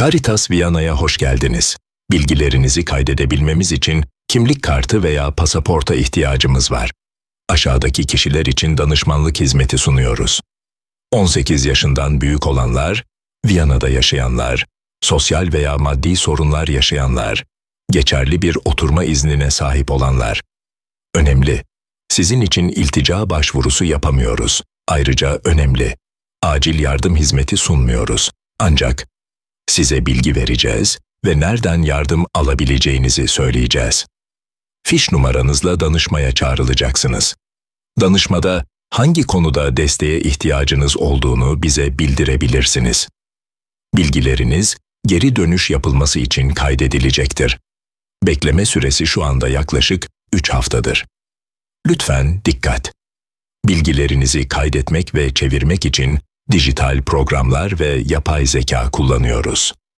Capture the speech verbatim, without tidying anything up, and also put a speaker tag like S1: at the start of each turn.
S1: Caritas Viyana'ya hoş geldiniz. Bilgilerinizi kaydedebilmemiz için kimlik kartı veya pasaporta ihtiyacımız var. Aşağıdaki kişiler için danışmanlık hizmeti sunuyoruz. on sekiz yaşından büyük olanlar, Viyana'da yaşayanlar, sosyal veya maddi sorunlar yaşayanlar, geçerli bir oturma iznine sahip olanlar. Önemli. Sizin için iltica başvurusu yapamıyoruz. Ayrıca önemli. Acil yardım hizmeti sunmuyoruz. Ancak size bilgi vereceğiz ve nereden yardım alabileceğinizi söyleyeceğiz. Fiş numaranızla danışmaya çağrılacaksınız. Danışmada hangi konuda desteğe ihtiyacınız olduğunu bize bildirebilirsiniz. Bilgileriniz geri dönüş yapılması için kaydedilecektir. Bekleme süresi şu anda yaklaşık üç haftadır. Lütfen dikkat! Bilgilerinizi kaydetmek ve çevirmek için dijital programlar ve yapay zeka kullanıyoruz.